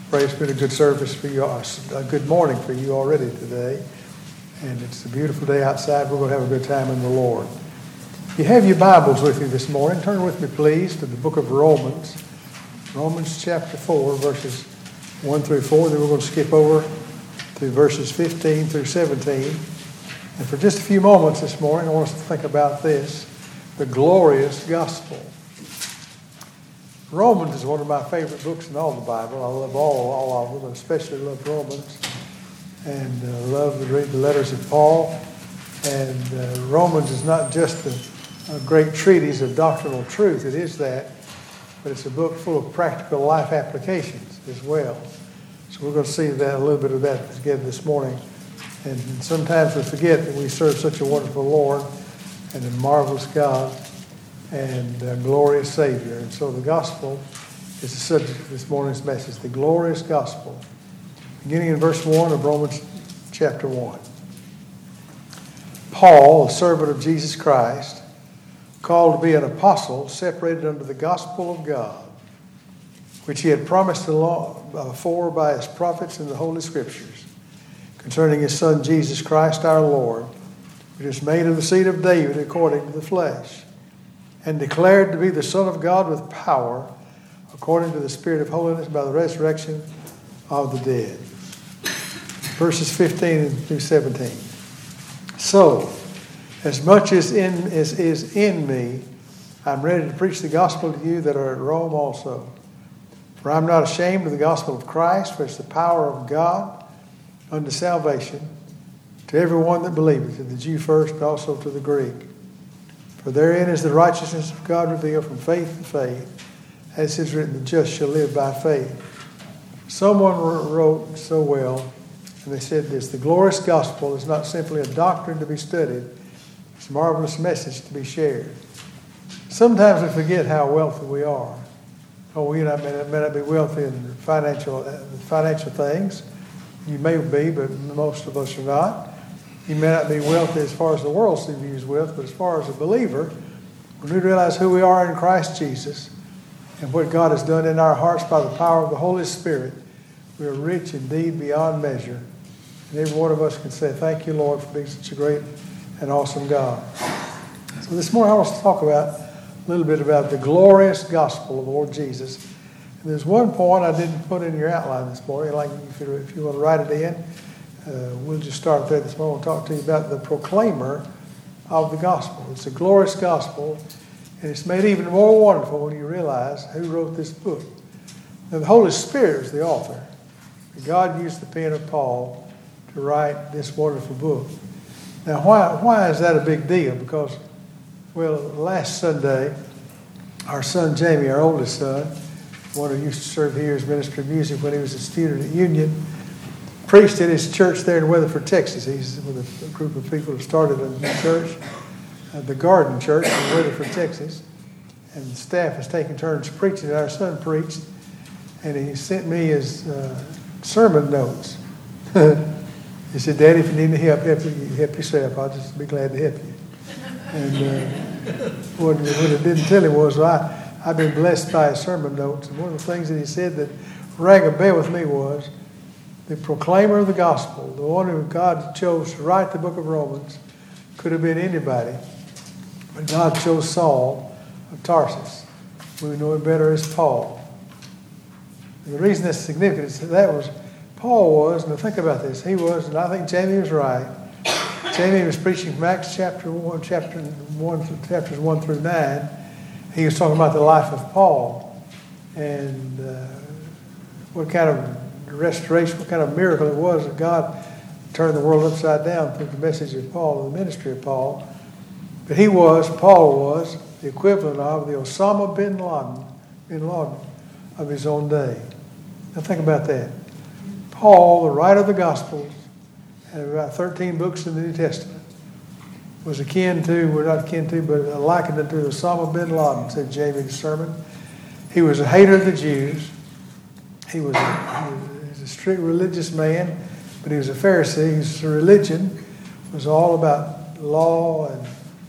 Pray it's been a good service for you, a good morning for you already today. And it's a beautiful day outside. We're going to have a good time in the Lord. If you have your Bibles with you this morning, turn with me, please, to the book of Romans. Romans chapter 4, verses 1 through 4. Then we're going to skip over to verses 15 through 17. And for just a few moments this morning, I want us to think about this, the glorious gospel. Romans is one of my favorite books in all the Bible. I love all of them, especially love Romans. And love to read the letters of Paul. And Romans is not just a great treatise of doctrinal truth. It is that. But it's a book full of practical life applications as well. So we're going to see that a little bit of that together this morning. And sometimes we forget that we serve such a wonderful Lord and a marvelous God and a glorious Savior. And so the gospel is the subject of this morning's message, the glorious gospel. Beginning in verse 1 of Romans chapter 1. Paul, a servant of Jesus Christ, called to be an apostle, separated unto the gospel of God, which he had promised before by his prophets in the Holy Scriptures, concerning his Son Jesus Christ our Lord, which is made of the seed of David according to the flesh, and declared to be the Son of God with power, according to the Spirit of holiness, by the resurrection of the dead. Verses 15 through 17. So, as much as is in me, I'm ready to preach the gospel to you that are at Rome also. For I'm not ashamed of the gospel of Christ, for it's the power of God unto salvation to everyone that believeth, to the Jew first, but also to the Greek. For therein is the righteousness of God revealed from faith to faith, as is written, the just shall live by faith. Someone wrote so well, and they said this: the glorious gospel is not simply a doctrine to be studied, it's a marvelous message to be shared. Sometimes we forget how wealthy we are. Oh, we may not be wealthy in financial things. You may be, but most of us are not. You may not be wealthy as far as the world views wealth, but as far as a believer, when we realize who we are in Christ Jesus and what God has done in our hearts by the power of the Holy Spirit, we are rich indeed beyond measure. And every one of us can say, thank you, Lord, for being such a great and awesome God. So this morning I want to talk about a little bit about the glorious gospel of the Lord Jesus. And there's one point I didn't put in your outline this morning. Like if you want to write it in, we'll just start there this morning. We'll talk to you about the proclaimer of the gospel. It's a glorious gospel, and it's made even more wonderful when you realize who wrote this book. Now, the Holy Spirit is the author. God used the pen of Paul to write this wonderful book. Now, why is that a big deal? Because, well, last Sunday, our son Jamie, our oldest son, one who used to serve here as minister of music when he was a student at Union, preached at his church there in Weatherford, Texas. He's with a group of people who started a new church, the Garden Church in Weatherford, Texas. And the staff has taken turns preaching. Our son preached, and he sent me his sermon notes. He said, Daddy, if you need any help yourself. I'll just be glad to help you. And what I didn't tell him was I've been blessed by his sermon notes. And one of the things that he said that rang a bell with me was the proclaimer of the gospel, the one who God chose to write the book of Romans, could have been anybody. But God chose Saul of Tarsus. We know him better as Paul. And the reason that's significant is that was Paul was, now think about this, he was, and I think Jamie was right. Jamie was preaching from Acts chapters 1 through 9. He was talking about the life of Paul and what kind of restoration, what kind of miracle it was that God turned the world upside down through the message of Paul and the ministry of Paul. But Paul was the equivalent of the Osama bin Laden of his own day. Now think about that. Paul, the writer of the Gospels, had about 13 books in the New Testament, was but likened to Osama bin Laden, said Jamie in his sermon. He was a hater of the Jews. He was a strict religious man, but he was a Pharisee. His religion was all about law and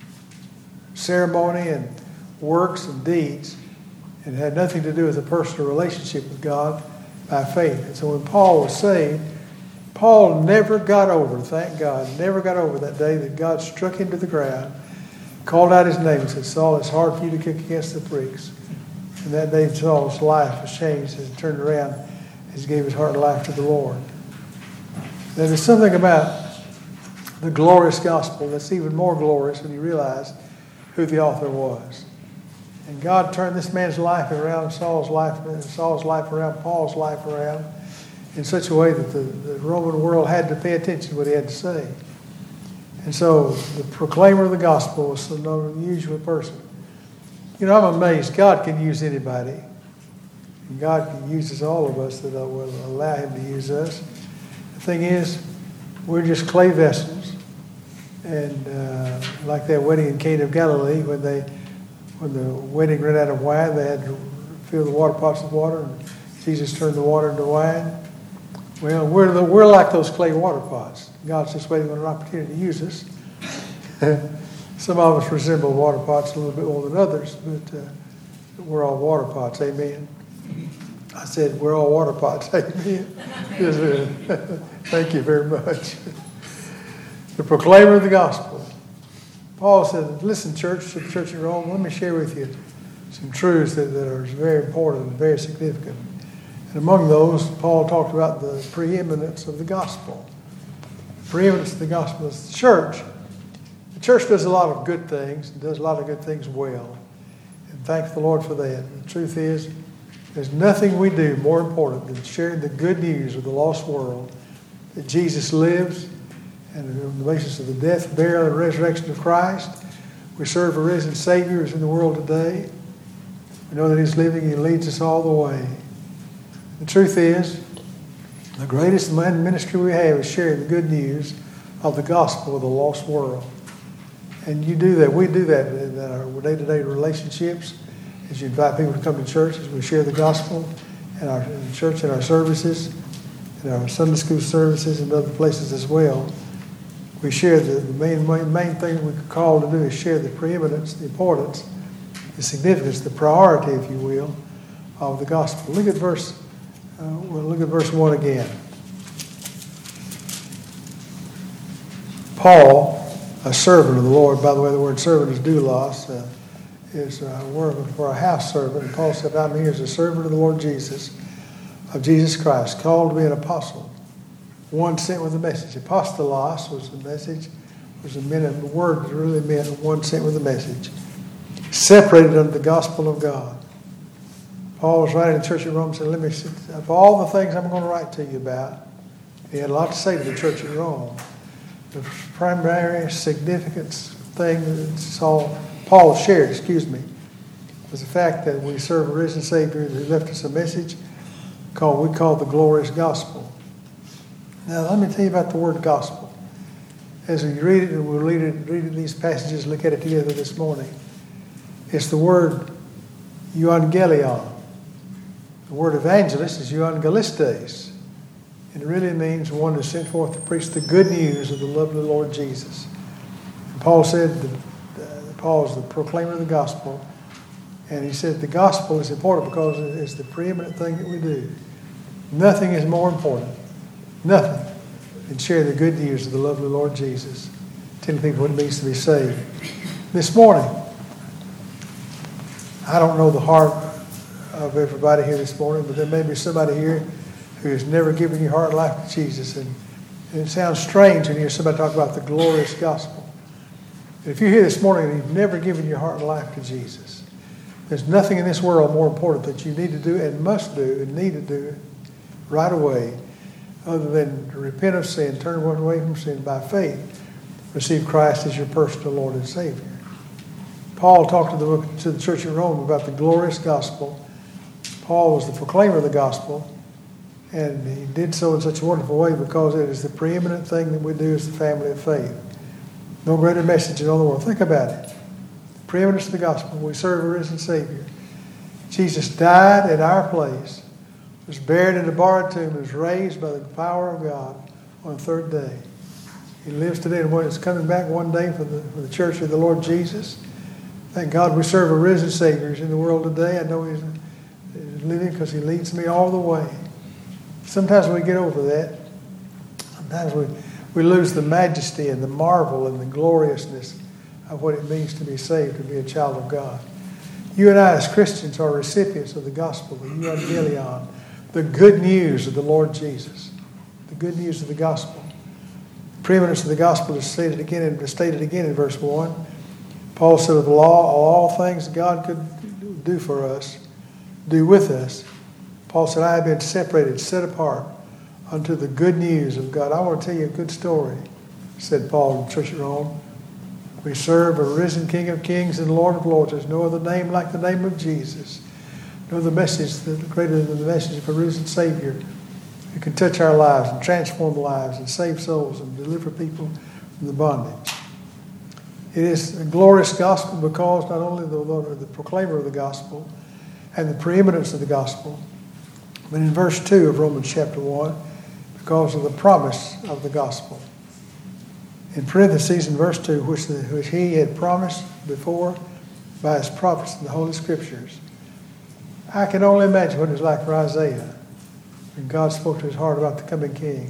ceremony and works and deeds, and had nothing to do with a personal relationship with God by faith. And so when Paul was saved, Paul never got over, thank God, never got over that day that God struck him to the ground, called out his name and said, Saul, it's hard for you to kick against the pricks. And that day Saul's life was changed as he turned around as he gave his heart and life to the Lord. Now, there's something about the glorious gospel that's even more glorious when you realize who the author was. And God turned this man's life around, Saul's life around, Paul's life around, in such a way that the Roman world had to pay attention to what he had to say. And so the proclaimer of the gospel was an unusual person. You know, I'm amazed. God can use anybody. And God uses all of us that will allow him to use us. The thing is, we're just clay vessels. And like that wedding in Cana of Galilee, when the wedding ran out of wine, they had to fill the water pots with water, and Jesus turned the water into wine. Well, we're like those clay water pots. God's just waiting on an opportunity to use us. Some of us resemble water pots a little bit more than others, but we're all water pots, amen. I said, we're all water pots, amen. Thank you very much. The proclaimer of the gospel. Paul said, listen, church, to the church in Rome, let me share with you some truths that are very important and very significant. And among those, Paul talked about the preeminence of the gospel. The preeminence of the gospel is the church. The church does a lot of good things, and does a lot of good things well. And thank the Lord for that. The truth is, there's nothing we do more important than sharing the good news with the lost world that Jesus lives, and on the basis of the death, burial, and resurrection of Christ, we serve a risen Savior who's in the world today. We know that He's living. He leads us all the way. The truth is, the greatest ministry we have is sharing the good news of the gospel with the lost world. And you do that. We do that in our day-to-day relationships. As you invite people to come to church, as we share the gospel in our church, in our services, in our Sunday school services, and other places as well. We share the main thing we could call to do is share the preeminence, the importance, the significance, the priority, if you will, of the gospel. Look at verse 1 again. Paul, a servant of the Lord. By the way, the word servant is doulos, is a word for a house servant. And Paul said, I'm here as a servant of the Lord Jesus, of Jesus Christ, called to be an apostle, one sent with a message. Apostolos was the message, was the word that really meant one sent with a message, separated unto the gospel of God. Paul was writing to the church in Rome and said, of all the things I'm going to write to you about, he had a lot to say to the church in Rome. The primary significance thing that Paul shared, was the fact that we serve a risen Savior who left us a message we call the glorious gospel. Now, let me tell you about the word gospel. As we read it, and we'll read these passages, look at it together this morning. It's the word euangelion. The word evangelist is euangelistes. And it really means one who is sent forth to preach the good news of the love of the Lord Jesus. And Paul said that Paul is the proclaimer of the gospel. And he said the gospel is important because it is the preeminent thing that we do. Nothing is more important. Nothing than share the good news of the love of the Lord Jesus. Telling people what it means to be saved. This morning, I don't know the heart of everybody here this morning, but there may be somebody here who has never given your heart and life to Jesus. And it sounds strange when you hear somebody talk about the glorious gospel. And if you're here this morning and you've never given your heart and life to Jesus, there's nothing in this world more important that you need to do and must do and need to do right away other than to repent of sin, turn one away from sin by faith, receive Christ as your personal Lord and Savior. Paul talked to the church in Rome about the glorious gospel. Paul was the proclaimer of the gospel, and he did so in such a wonderful way because it is the preeminent thing that we do as the family of faith. No greater message in all the world. Think about it. The preeminence of the gospel. We serve a risen Savior. Jesus died in our place, was buried in a borrowed tomb, and was raised by the power of God on the third day. He lives today and is coming back one day for the church of the Lord Jesus. Thank God we serve a risen Savior. He's in the world today. I know He's living because He leads me all the way. Sometimes we get over that. Sometimes we lose the majesty and the marvel and the gloriousness of what it means to be saved, to be a child of God. You and I as Christians are recipients of the gospel, the euangelion, the good news of the Lord Jesus. The good news of the gospel. The preeminence of the gospel is stated again in verse 1. Paul said of the law, all things God could do for us, do with us. Paul said, I have been separated, set apart unto the good news of God. I want to tell you a good story, said Paul in the church at Rome. We serve a risen King of kings and Lord of lords. There's no other name like the name of Jesus. No other message greater than the message of a risen Savior who can touch our lives and transform lives and save souls and deliver people from the bondage. It is a glorious gospel because not only the proclaimer of the gospel and the preeminence of the gospel, but in verse 2 of Romans chapter 1, because of the promise of the gospel. In parentheses in verse 2, which he had promised before by his prophets in the Holy Scriptures. I can only imagine what it was like for Isaiah when God spoke to his heart about the coming king.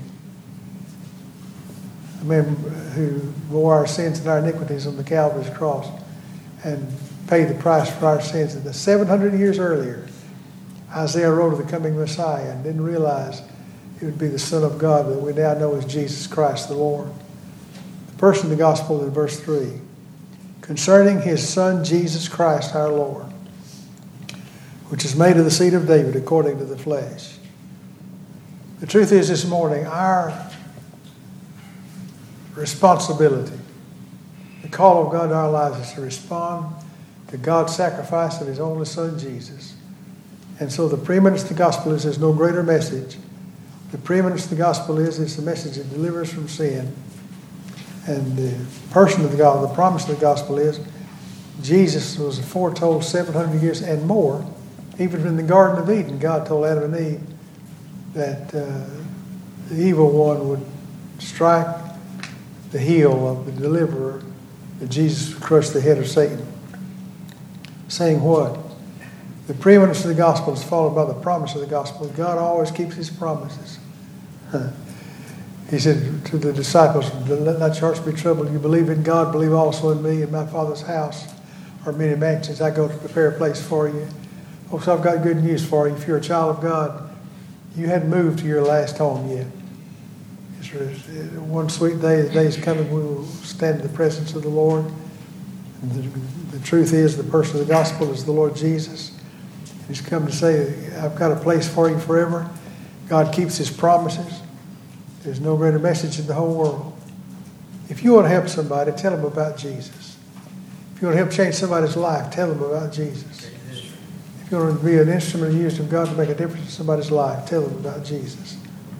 A man who bore our sins and our iniquities on the Calvary's cross and paid the price for our sins. And 700 years earlier, Isaiah wrote of the coming Messiah and didn't realize it would be the Son of God that we now know as Jesus Christ the Lord. The person of the gospel in verse 3, concerning his Son Jesus Christ our Lord, which is made of the seed of David according to the flesh. The truth is this morning, our responsibility, the call of God in our lives is to respond to God's sacrifice of his only Son, Jesus. And so the preeminence of the gospel is there's no greater message. The preeminence of the gospel is it's the message that delivers from sin. And the person of the gospel, the promise of the gospel is Jesus was foretold 700 years and more. Even in the Garden of Eden, God told Adam and Eve that the evil one would strike the heel of the deliverer, that Jesus would crush the head of Satan. Saying what? The preeminence of the gospel is followed by the promise of the gospel. God always keeps his promises. He said to the disciples, let not your hearts be troubled. You believe in God, believe also in me. In my Father's house are many mansions. I go to prepare a place for you. Oh, so I've got good news for you. If you're a child of God, you hadn't moved to your last home yet. One sweet day, the day is coming, we will stand in the presence of the Lord. And the truth is, the person of the gospel is the Lord Jesus. He's come to say, I've got a place for you forever. God keeps his promises. There's no greater message in the whole world. If you want to help somebody, tell them about Jesus. If you want to help change somebody's life, tell them about Jesus. If you want to be an instrument used of God to make a difference in somebody's life, tell them about Jesus.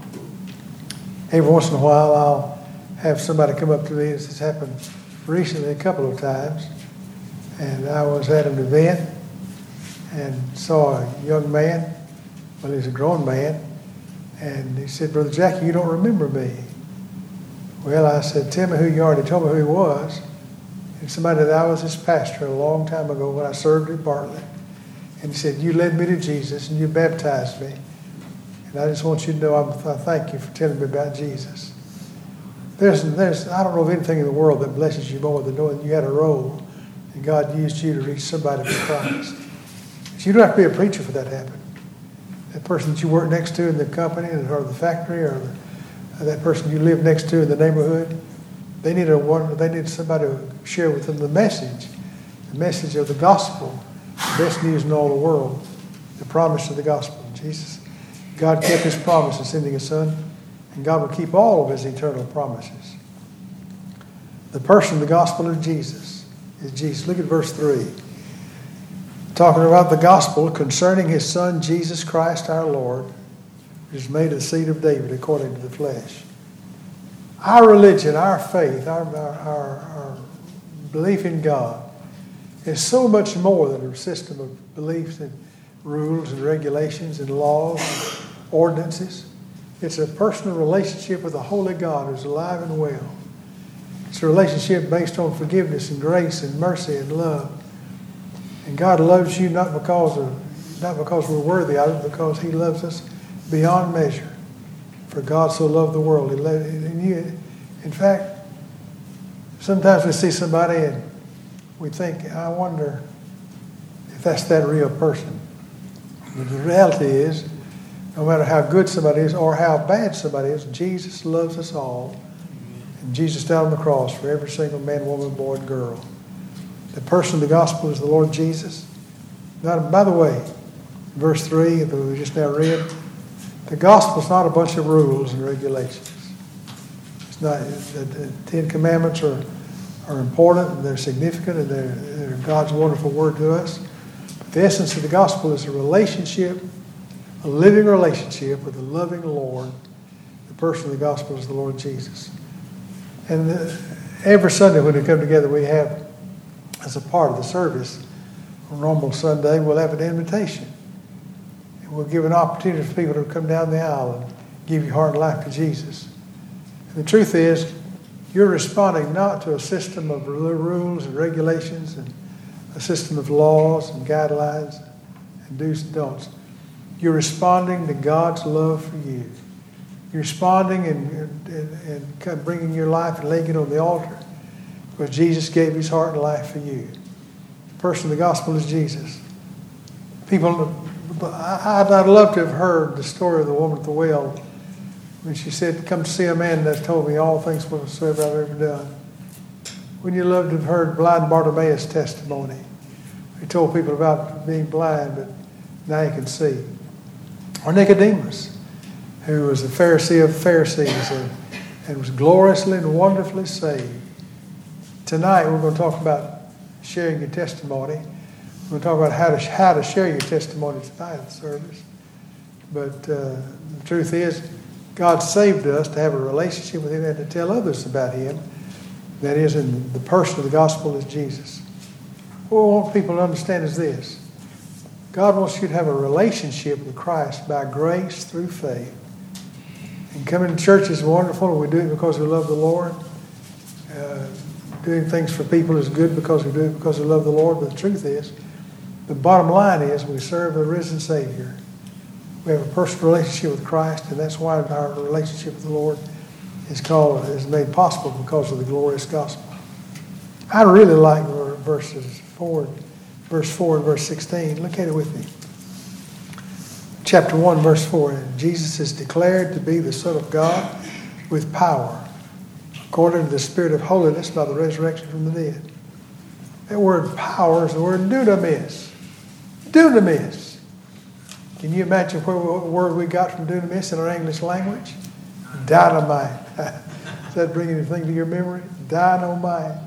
Every once in a while, I'll have somebody come up to me. This has happened recently a couple of times. And I was at an event and saw a young man. Well, he's a grown man. And he said, Brother Jackie, you don't remember me. Well, I said, tell me who you are. And he told me who he was. And somebody that I was his pastor a long time ago when I served at Bartlett. And he said, you led me to Jesus and you baptized me. And I just want you to know I thank you for telling me about Jesus. There's I don't know of anything in the world that blesses you more than knowing you had a role and God used you to reach somebody for Christ. But you don't have to be a preacher for that to happen. That person that you work next to in the company or the factory or that person you live next to in the neighborhood, they need somebody to share with them the message of the gospel, the best news in all the world, the promise of the gospel. Jesus, God kept his promise in sending his Son, and God will keep all of his eternal promises. The person of the gospel of Jesus is Jesus. Look at verse 3. Talking about the gospel concerning his Son, Jesus Christ our Lord, which is made of the seed of David according to the flesh. Our religion, our faith, our belief in God is so much more than a system of beliefs and rules and regulations and laws and ordinances. It's a personal relationship with a holy God who's alive and well. It's a relationship based on forgiveness and grace and mercy and love. And God loves you not because we're worthy of it, because he loves us beyond measure. For God so loved the world. In fact, sometimes we see somebody and we think, I wonder if that's that real person. But the reality is, no matter how good somebody is or how bad somebody is, Jesus loves us all. And Jesus died on the cross for every single man, woman, boy, and girl. The person of the gospel is the Lord Jesus. Now, by the way, verse 3 that we just now read, the gospel is not a bunch of rules and regulations. It's not. The Ten Commandments are important and they're significant and they're God's wonderful word to us. But the essence of the gospel is a relationship, a living relationship with the loving Lord. The person of the gospel is the Lord Jesus. And every Sunday when we come together, we have, as a part of the service, on normal Sunday, we'll have an invitation. And we'll give an opportunity for people to come down the aisle and give your heart and life to Jesus. And the truth is, you're responding not to a system of rules and regulations and a system of laws and guidelines and do's and don'ts. You're responding to God's love for you. You're responding and bringing your life and laying it on the altar because Jesus gave his heart and life for you. The person of the gospel is Jesus. I'd love to have heard the story of the woman at the well when she said, come to see a man that told me all things whatsoever I've ever done. Wouldn't you love to have heard blind Bartimaeus' testimony? He told people about being blind, but now he can see. Or Nicodemus, who was a Pharisee of Pharisees and was gloriously and wonderfully saved. Tonight we're going to talk about sharing your testimony. We're going to talk about how to share your testimony tonight at the service. But the truth is, God saved us to have a relationship with him and to tell others about him. That is, in the person of the gospel is Jesus. What we want people to understand is this. God wants you to have a relationship with Christ by grace through faith. And coming to church is wonderful, and we do it because we love the Lord. Doing things for people is good because we do it because we love the Lord. But the truth is, the bottom line is we serve a risen Savior. We have a personal relationship with Christ, and that's why our relationship with the Lord is made possible because of the glorious gospel. I really like verse 4 and verse 16. Look at it with me. Chapter 1, verse 4. And Jesus is declared to be the Son of God with power, according to the Spirit of holiness by the resurrection from the dead. That word power is the word dunamis. Dunamis. Can you imagine what word we got from dunamis in our English language? Dynamite. Does that bring anything to your memory? Dynamite.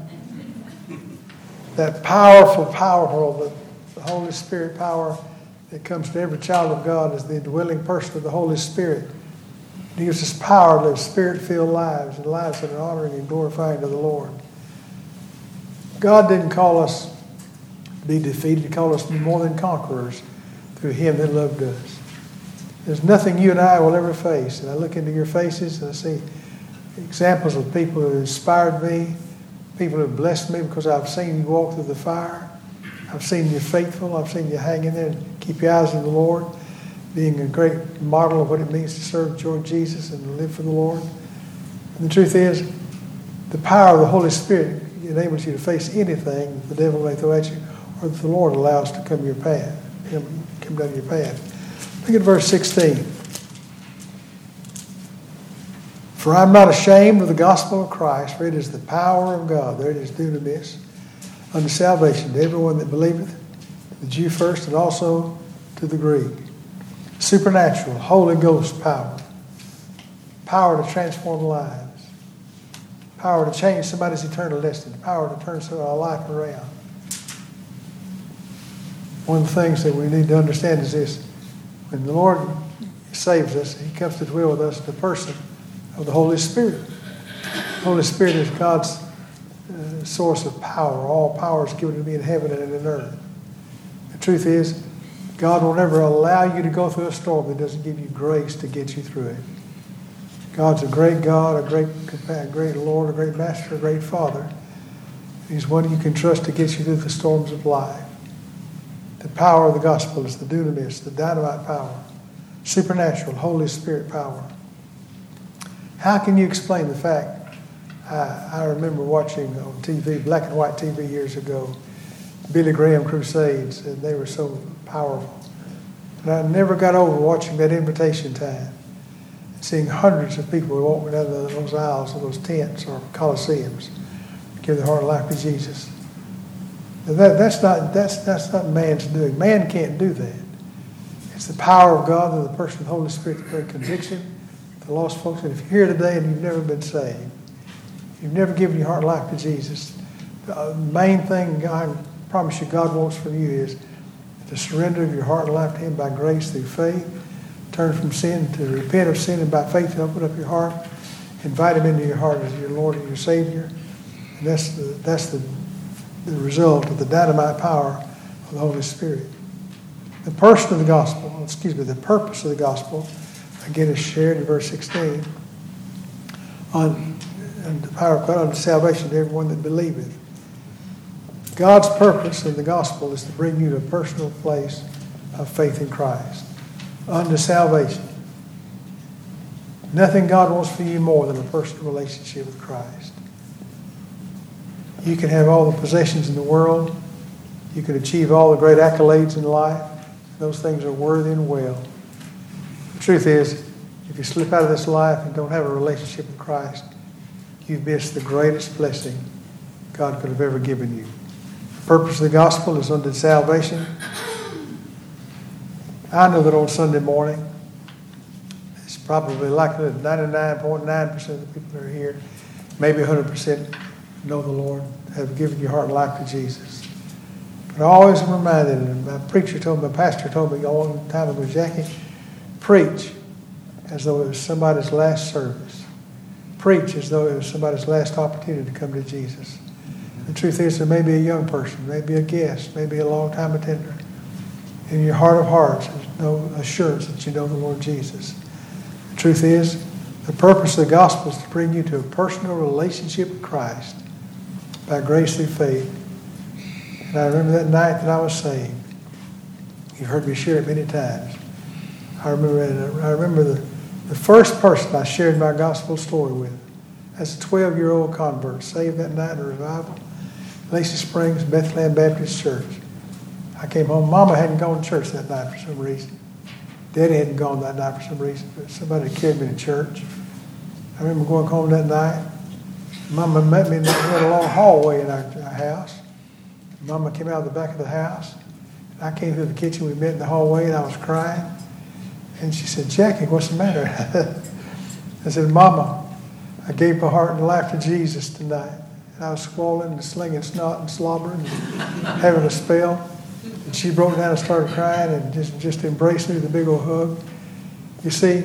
That powerful, the Holy Spirit power that comes to every child of God is the indwelling person of the Holy Spirit. He gives us power to live Spirit-filled lives and lives that are honoring and glorifying to the Lord. God didn't call us to be defeated. He called us to be more than conquerors through him that loved us. There's nothing you and I will ever face. And I look into your faces and I see examples of people who inspired me, people who have blessed me because I've seen you walk through the fire. I've seen you faithful. I've seen you hang in there and keep your eyes on the Lord, being a great model of what it means to serve Lord Jesus and to live for the Lord. And the truth is, the power of the Holy Spirit enables you to face anything the devil may throw at you or that the Lord allows to come your path, come down your path. Look at verse 16. For I'm not ashamed of the gospel of Christ, for it is the power of God. There it is, dunamis, unto salvation to everyone that believeth, the Jew first and also to the Greek. Supernatural, Holy Ghost power. Power to transform lives. Power to change somebody's eternal destiny. Power to turn our life around. One of the things that we need to understand is this. When the Lord saves us, he comes to dwell with us in the person of the Holy Spirit. The Holy Spirit is God's source of power. All power is given to me in heaven and in earth. The truth is, God will never allow you to go through a storm that doesn't give you grace to get you through it. God's a great God, a great Lord, a great Master, a great Father. He's one you can trust to get you through the storms of life. The power of the gospel is the dunamis, the dynamite power, supernatural, Holy Spirit power. How can you explain the fact? I remember watching on TV, black and white TV years ago, Billy Graham crusades, and they were so powerful. And I never got over watching that invitation time, seeing hundreds of people walking down those aisles of those tents or coliseums, give their heart and life to Jesus. Now that's not man's doing. Man can't do that. It's the power of God and the person of the Holy Spirit to bring conviction to lost folks. And if you're here today and you've never been saved, you've never given your heart and life to Jesus, the main thing I promise you God wants from you is to surrender your heart and life to Him by grace through faith, turn from sin, to repent of sin, and by faith to open up your heart, invite Him into your heart as your Lord and your Savior. And that's the result of the dynamite power of the Holy Spirit. The purpose of the gospel, again, is shared in verse 16, and the power of God unto salvation to everyone that believeth. God's purpose in the gospel is to bring you to a personal place of faith in Christ, unto salvation. Nothing God wants for you more than a personal relationship with Christ. You can have all the possessions in the world. You can achieve all the great accolades in life. Those things are worthy and well. The truth is, if you slip out of this life and don't have a relationship with Christ, you've missed the greatest blessing God could have ever given you. The purpose of the gospel is unto salvation. I know that on Sunday morning, it's probably likely that 99.9% of the people that are here, maybe 100%, know the Lord, have given your heart and life to Jesus. But I always am reminded, and my pastor told me a long time ago, Jackie, preach as though it was somebody's last service. Preach as though it was somebody's last opportunity to come to Jesus. The truth is, there may be a young person, maybe a guest, maybe a long-time attender. In your heart of hearts, there's no assurance that you know the Lord Jesus. The truth is, the purpose of the gospel is to bring you to a personal relationship with Christ by grace through faith. And I remember that night that I was saved. You've heard me share it many times. I remember the first person I shared my gospel story with. As a 12-year-old convert, saved that night in a revival, Lacey Springs Bethlehem Baptist Church. I came home. Mama hadn't gone to church that night for some reason. Daddy hadn't gone that night for some reason, but somebody carried me to church. I remember going home that night. Mama met me in that long hallway in our house. Mama came out of the back of the house. I came through the kitchen. We met in the hallway, and I was crying. And she said, "Jackie, what's the matter?" I said, "Mama, I gave my heart and life to Jesus tonight." And I was squalling and slinging snot and slobbering and having a spell. And she broke down and started crying and just embraced me with a big old hug. You see,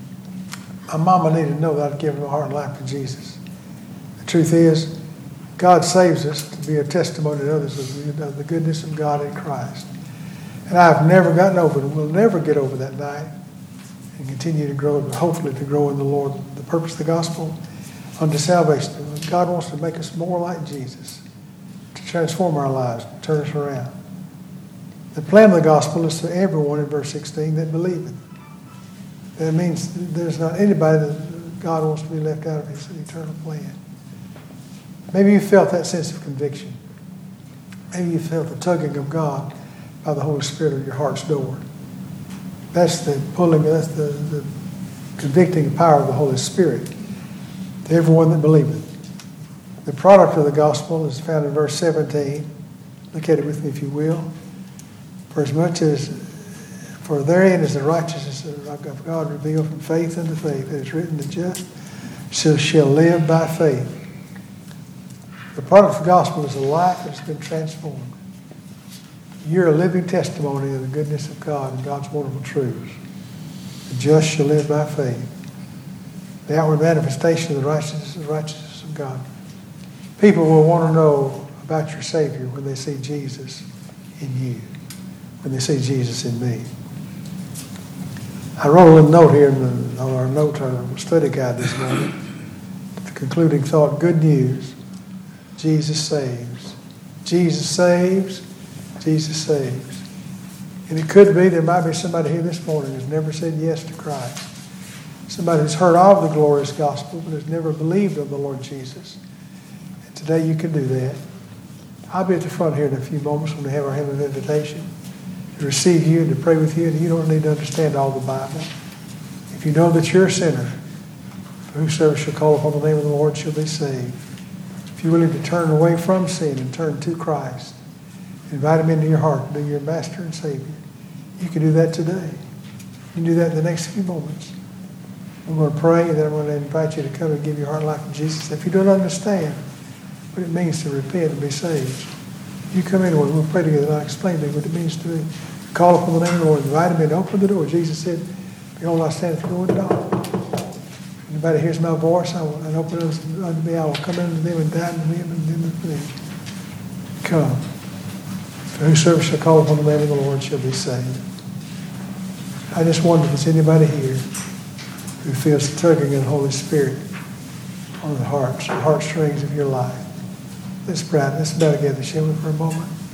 my mama needed to know that I'd given my heart and life to Jesus. The truth is, God saves us to be a testimony to others of the goodness of God in Christ. And I've never gotten over it, and will never get over that night, and continue to grow, hopefully to grow in the Lord. The purpose of the gospel unto salvation. God wants to make us more like Jesus, to transform our lives, to turn us around. The plan of the gospel is to everyone in verse 16 that believeth. That means there's not anybody that God wants to be left out of His eternal plan. Maybe you felt that sense of conviction. Maybe you felt the tugging of God by the Holy Spirit at your heart's door. That's the pulling, that's the convicting power of the Holy Spirit to everyone that believeth. The product of the gospel is found in verse 17. Look at it with me if you will. For therein is the righteousness of God revealed from faith unto faith. It is written, the just shall live by faith. The product of the gospel is a life that's been transformed. You're a living testimony of the goodness of God and God's wonderful truths. The just shall live by faith. The outward manifestation of the righteousness of God. People will want to know about your Savior when they see Jesus in you, when they see Jesus in me. I wrote a little note here on our study guide this morning. The concluding thought, good news, Jesus saves. Jesus saves. Jesus saves. And it could be there might be somebody here this morning who's never said yes to Christ. Somebody who's heard of the glorious gospel but has never believed on the Lord Jesus. And today you can do that. I'll be at the front here in a few moments when we have our hymn of invitation to receive you and to pray with you. And you don't need to understand all the Bible. If you know that you're a sinner, whosoever shall call upon the name of the Lord shall be saved. If you're willing to turn away from sin and turn to Christ, invite him into your heart to be your master and Savior, you can do that today. You can do that in the next few moments. I'm going to pray, and then I'm going to invite you to come and give your heart and life to Jesus. If you don't understand what it means to repent and be saved, you come in and we'll pray together and I'll explain to you what it means to call upon the name of the Lord, invite him in, open the door. Jesus said, behold, I stand at the door and knock. If anybody hears my voice, and open it unto me, I will come into them and dine with them and them with me. Come. For whosoever shall call upon the name of the Lord shall be saved. I just wonder if there's anybody here who feels the tugging of the Holy Spirit on the heartstrings of your life. Let's pray. Let's bow together, shall we, for a moment?